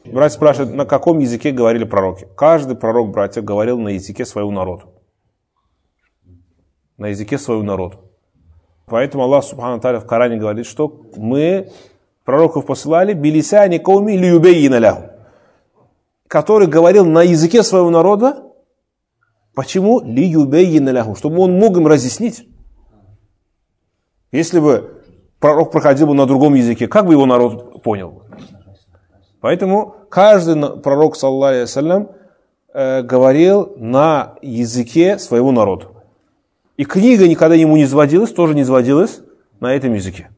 Братья спрашивают, на каком языке говорили пророки? Каждый пророк, братья, говорил на языке своего народа. На языке своего народа. Поэтому Аллах Субхану Тааля в Коране говорит, что мы пророков посылали билисяни кауми лиюбейина ляху, который говорил на языке своего народа. Почему? Лиюбейина ляху, чтобы он мог им разъяснить. Если бы пророк проходил бы на другом языке, как бы его народ понял? Поэтому каждый пророк, саллаллаху алейхи вассалям, говорил на языке своего народа. И книга никогда ему не изводилась, тоже не изводилась на этом языке.